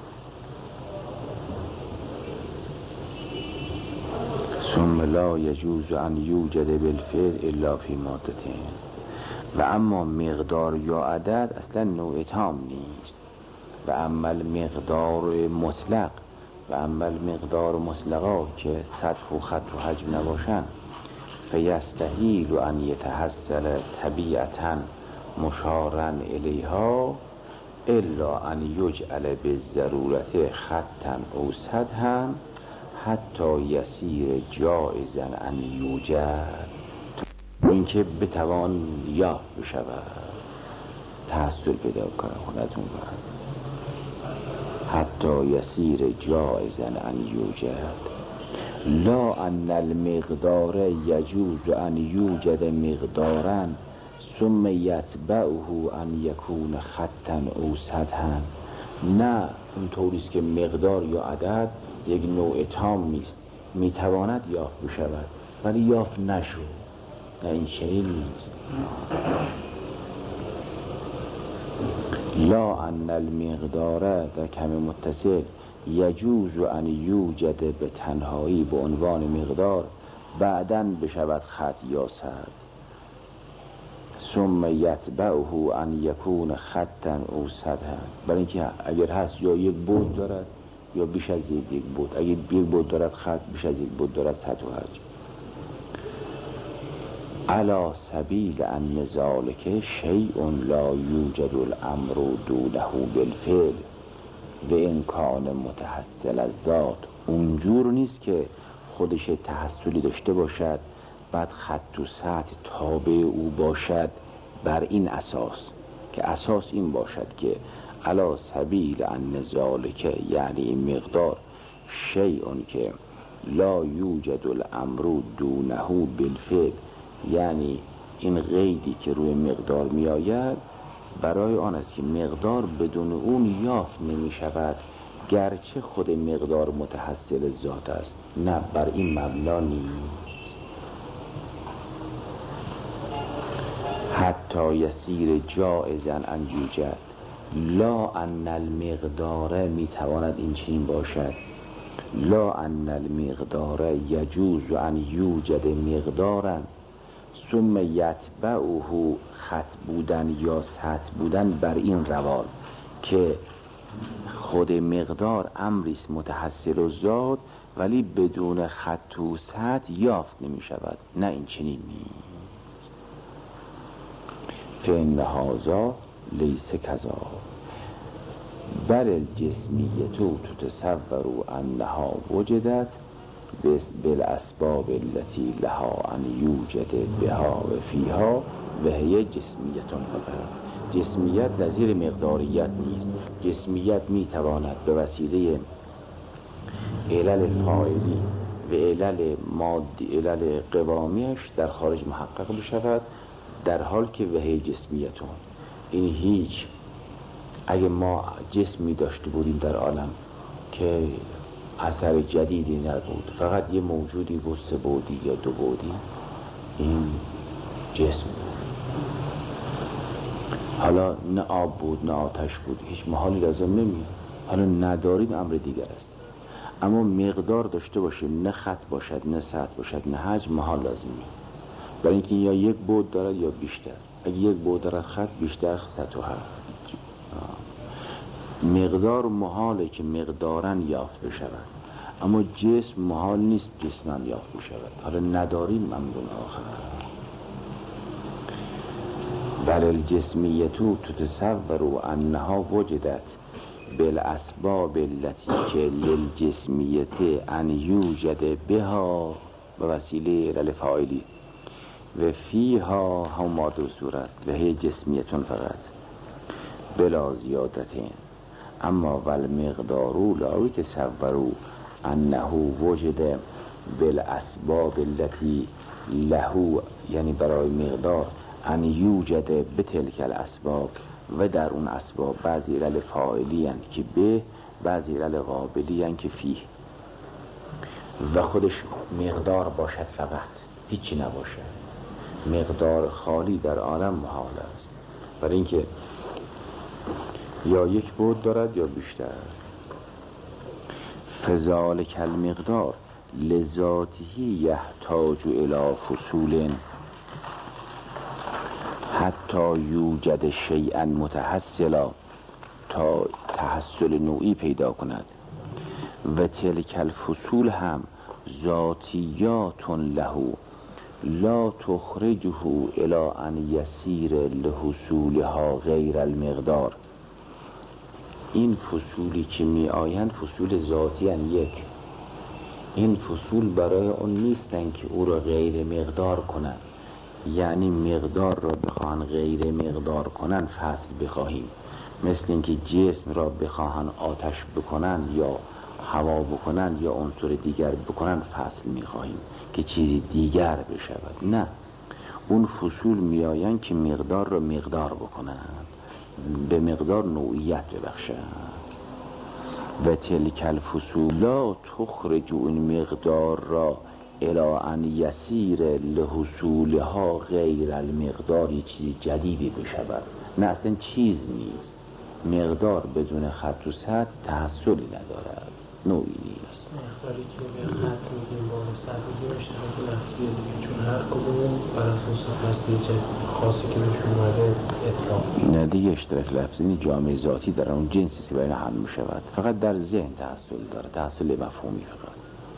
ثم لا یجوز ان یوجد بالفعل الا فی مادة. و اما مقدار یا عدد اصلا نوع تام نیست. و اما مقدار مطلق و اما مقدار مطلقا که سطح و خط و حجم نباشن، فیستحیل ان یتحصل طبیعتا مشارا الیها الا ان یجعل بالضرورت خطا او سطحا حتی یسیر جائزا ان یوجد. این که بتوان یافت بشود، تحصل پیدا کنه خودتون باید حتی یسیر جائزا ان یوجد. لا ان المقدار یجوز ان یوجد مقدارا ثم یتبعه ان یکون خطا او سطحا. نه اونطوریست که مقدار یا عدد یک نوع تام نیست، میتواند یافت بشود ولی یافت نشد. نه این چنین نیست. لا ان المقدار در کم متصل یجوز ان یوجد به تنهایی به عنوان مقدار بعداً بشود خط یا سطح، ثم یتبعه ان یکون خطا او سطحا. برای اینکه اگر هست یا یک بعد دارد یا بیش از یک بعد. اگر یک بعد دارد خط، بیش از یک بعد دارد سطح و حجم. علی سبیل ان ذلک شیء لا یوجد الامر دونه بالفعل و این کان متحصل از ذات. اونجور نیست که خودش تحصلی داشته باشد بعد خط و سطح تابع او باشد. بر این اساس که اساس این باشد که علی سبیل ان ذلک یعنی مقدار شیء که لا یوجد الامر دونه بالفعل، یعنی این قیدی که روی مقدار می آید برای آن است که مقدار بدون اون یافت نمی شود گرچه خود مقدار متحصل ذات است، نه بر این مبنا نیست. حتی یسیر جائزا ان یوجد، لا ان المقدار میتواند این چنین باشد، لا ان المقدار یجوز ان یوجد مقدارا ثم یتبعه خط بودن یا سطح بودن بر این روال که خود مقدار امریست متحصل و ذات ولی بدون خط و سطح یافت نمی شود. نه این چنین نیست. فإن هذا لیس کذا بل الجسمیت تتصور انها وجدت بالاسباب التي لها ان یوجد بها و فیها و هی جسمیت فقط. جسمیت نظیر مقداریت نیست. جسمیت میتواند به وسیله علل فاعلی و علل مادی علل قوامیش در خارج محقق بشود، در حال که وهی جسمیتون این هیچ. اگه ما جسمی داشته بودیم در عالم که اثر جدیدی نبود، فقط یه موجودی بود سه بعدی یا دو بعدی، این جسم بود. حالا نه آب بود نه آتش بود، هیچ محالی لازم نمیاد. حالا نداریم امر دیگر است. اما مقدار داشته باشیم، نه خط باشد نه سطح باشد نه حجم، محال لازمه. برای اینکه یا یک بعد دارد یا بیشتر. اگه یک بعد دارد خط، بیشتر سطح و حجم. مقدار محاله که مقدارن یافت بشود، اما جسم محال نیست جسمن یافت بشود. حالا نداریم امرون آخر. بل الجسمیت تتصور انها وجدت بالاسباب التي که للجسمیت ان یوجد بها به وسیله علل فاعلی و فیها هم دو صورت و هی جسمیتون فقط بلا زیادتین. اما والمقدار لا يتصور انه وجد بالاسباب التي له، یعنی برای مقدار ان یوجد بتلک الاسباب و در اون اسباب بعضی علل فاعلی هستند که به، بعضی علل قابلی هستند که فیه، و خودش مقدار باشد فقط هیچی نباشد. مقدار خالی در عالم محال است، برای اینکه یا یک بعد دارد یا بیشتر. فذالک المقدار لذاته یحتاج الی فصول حتی یوجد شیئا متحصلا، تا تحصل نوعی پیدا کند. و تلک الفصول هم ذاتیات له لا تخرجه الی ان یسیر لحصولها غیر المقدار. این فصولی که می آیند فصول ذاتی هستند. یک، این فصول برای اون نیستند که او را غیر مقدار کنند، یعنی مقدار را بخواهن غیر مقدار کنن فصل بخواهیم، مثل اینکه جسم را بخواهن آتش بکنن یا هوا بکنن یا عنصر دیگر بکنن فصل میخواهیم که چیزی دیگر بشود. نه، اون فصول میآیند که مقدار را مقدار بکنن، به مقدار نوعیت ببخشند. و تلک الفصول لا تخرج این مقدار را الی ان یسیر لحصولها غیر المقدار، یه چیز جدیدی بشود. نه، اصلا چیز نیست. مقدار بدون خط و سطح تحصلی ندارد، نوعی نیست. مقداری که به خط میگیم با سطح میگیم اشتراک لفظیه دیگه، چون هر کدوم بر اساس هستی جدید خاصی که بهش اومده اطلاق. نه دیگه، اشتراک لفظی این جامعه ذاتی در اون جنسی بین هم میشود، فقط در ذهن تحصل داره، تحصل مفهومی فقط.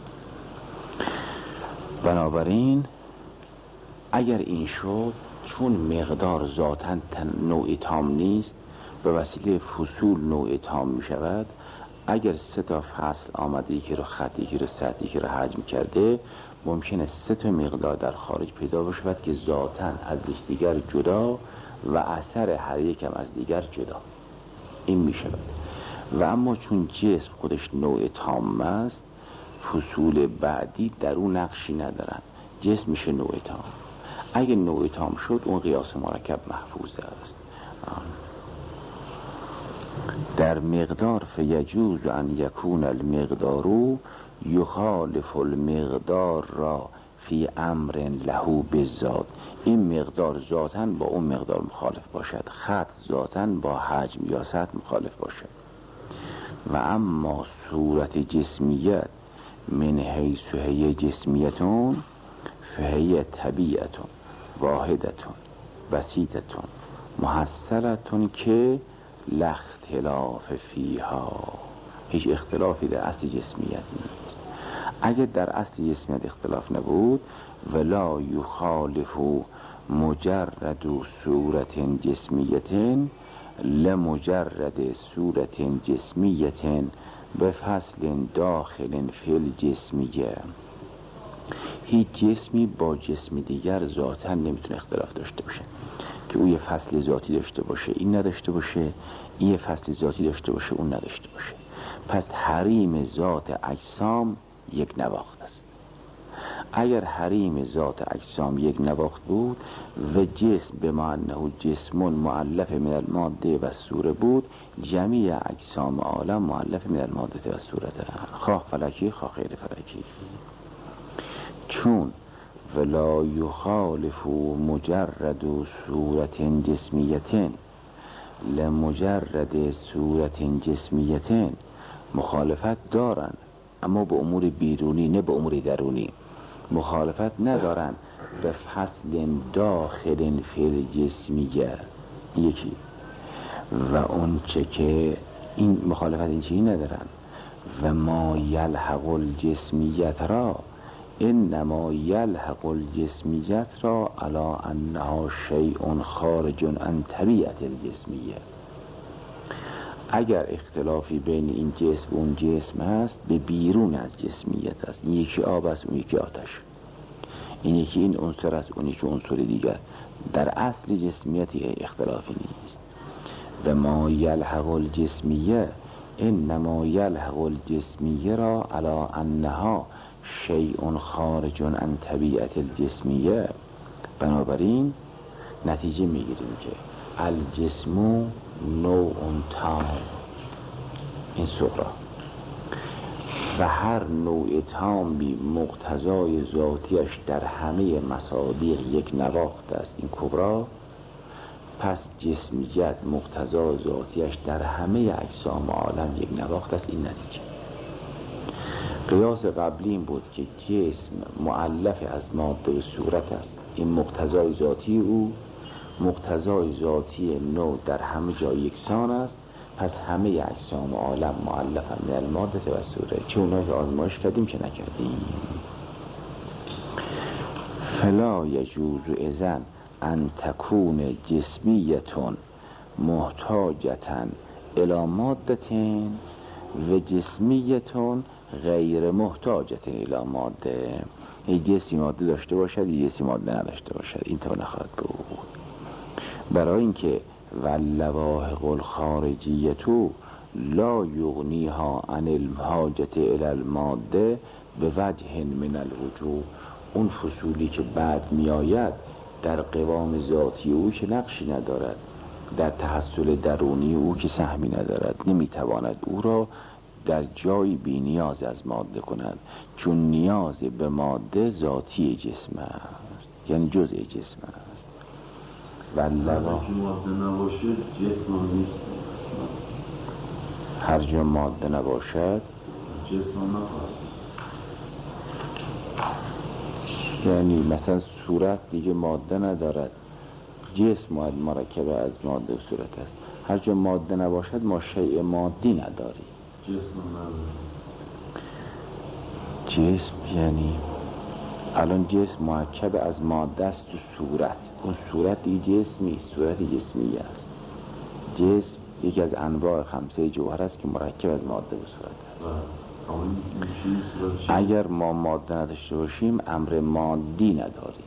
بنابراین اگر این شد، چون مقدار ذاتاً نوع تام نیست، به وسیله فصول نوع تام می شود. اگر سه تا فصل آمده، یکی رو خط، یکی رو سطح، یکی رو حجم کرده، ممکنه سه تا مقدار در خارج پیدا بشود که ذاتاً از یکدیگر جدا و اثر هر یکم از دیگر جدا. این می شود. و اما چون جسم خودش نوع تام است، فصول بعدی در اون نقشی ندارن، جسم میشه نوع تام. اگه نوع تام شد، اون قیاس مرکب محفوظ است. در مقدار فیجوز ان یکون المقدار یخالف المقدار را فی امر له بالذات. این مقدار ذاتاً با اون مقدار مخالف باشد، خط ذاتاً با حجم یا سطح مخالف باشد. و اما صورت جسمیت من حیث هی جسمیتون فهی طبیعتون واحدتون بسیطتون محصلتون که لاختلاف فیها. هیچ اختلافی در اصل جسمیت نیست. اگر در اصل جسمیت اختلاف نبود ولا یخالف مجرد صورت جسمیت لمجرد صورت جسمیت به فصل داخل فی الجسمیه. هیچ جسمی با جسم دیگر ذاتاً نمیتونه اختلاف داشته باشه که او یه فصل ذاتی داشته باشه این نداشته باشه، این یه فصل ذاتی داشته باشه اون نداشته باشه. پس حریم ذات اجسام یک نواخت است. اگر حریم ذات اجسام یک نواخت بود و جسم به معنی جسم مؤلف من الماده و الصوره بود، جمیع اجسام عالم مؤلف من الماده و الصوره، خواه فلکی خواه غیر فلکی. چون ولا یخالف مجرد صورت جسمیت لمجرد صورت جسمیت مخالفت دارن، اما به امور بیرونی نه به امور درونی. مخالفت ندارن به فصل داخل فی جسمیه یکی، و اون چه که این مخالفت این چیزی ندارن. و ما یلحق الجسمیت را انما یلحق الجسمیت را علی انها شیء خارج عن طبیعت الجسمیه. اگر اختلافی بین این جسم و اون جسم هست به بیرون از جسمیت است. این یکی آب است اون یکی آتش، این یکی این عنصر است اون یکی عنصر دیگر. در اصل جسمیت اختلافی نیست. و ما یلحق الجسمیه انما یلحق الجسمیه را علی انها شیء خارج عن طبیعت الجسمیه. بنابراین نتیجه میگیریم که الجسم نوع تام، این صغرا، و هر نوع تامی مقتضای ذاتیش در همه مصادیق یک نواخت است، این کبرا. پس جسمیت مقتضای ذاتیش در همه اجسام عالم یک نواخت است، این نتیجه. قیاس قبلی این بود که جسم مؤلف از ماده و صورت است، این مقتضای ذاتی او. مقتضای ذاتی نوع در همه جای یکسان است، پس همه اجسام عالم مؤلف من الماده و صوره. چه اونایی که آزمایش کردیم که نکردیم. فلا یجوز اذن ان تکون جسمیتون محتاجتن الی مادتین و جسمیتون غیر محتاجتن الی ماده. یه جسمی ماده داشته باشد یه جسمی ماده نداشته باشد، این طور نخواهد بود. برای اینکه واللواحق الخارجیتو لا یغنیها عن الحاجت الی الماده به وجه من الوجوه. اون فصولی که بعد می آید در قوام ذاتی او که نقشی ندارد، در تحصل درونی او که سهمی ندارد، نمیتواند او را در جای بی نیاز از ماده کند، چون نیاز به ماده ذاتی جسم است، یعنی جزء جسم است. واللواحق ماده نباشد جسم نیست. هر جا ماده نباشد جسم نخواهد. یعنی مثلا صورت دیگه ماده ندارد، جسم مرکب از ماده و صورت است. هر جا ماده نباشد ما شیء مادی نداریم. جسم نداریم. جسم یعنی الان جسم مرکب از ماده است و صورت، اون صورت دیگه جسمی، صورت جسمی است. جسم یکی از انواع خمسه جوهر است که مرکب از ماده و صورت است. اگر ما ماده نداشته باشیم امر مادی نداریم.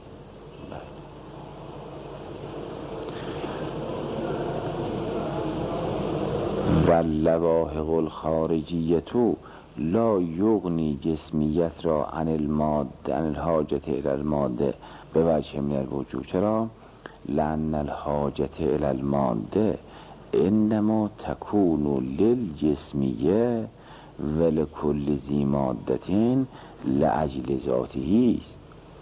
واللواحق الخارجیتو لا یغنی جسمیت را عن الماده عن الحاجت الی الماده به وجه من الوجوه. چرا؟ لأن الحاجت الی الماده انما تکون للجسمیه ولکل ذی مادة لاجل ذاته است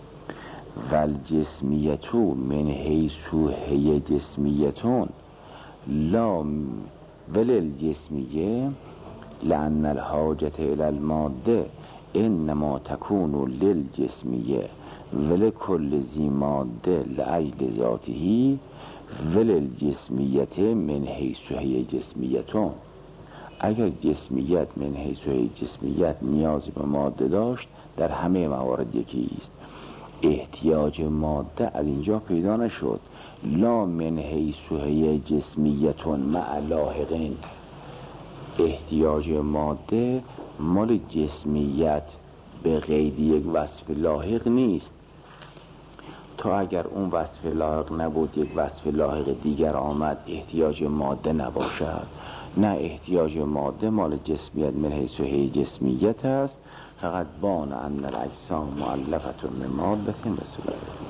والجسمیتو من حیث هی جسمیتون لا وللجسمیه لأن الحاجة الى الماده انما تكون للجسمیه ولکل ذی ماده لاجل ذاته وللجسمیت من حیث هی جسمیتون. اگر جسمیت من حیث هی جسمیت نیاز به ماده داشت در همه موارد یکی است. احتیاج ماده از اینجا پیدا نشد. لا من حیث هی جسمیتون مع لاحقین. احتیاج ماده مال جسمیت به قید یک وصف لاحق نیست. تا اگر اون وصف لاحق نبود یک وصف لاحق دیگر آمد احتیاج ماده نباشد. نه، احتیاج ماده مال جسمیت من حیث هی جسمیت است. فقط بان ان الاجسام مؤلفة من مادة و صورت.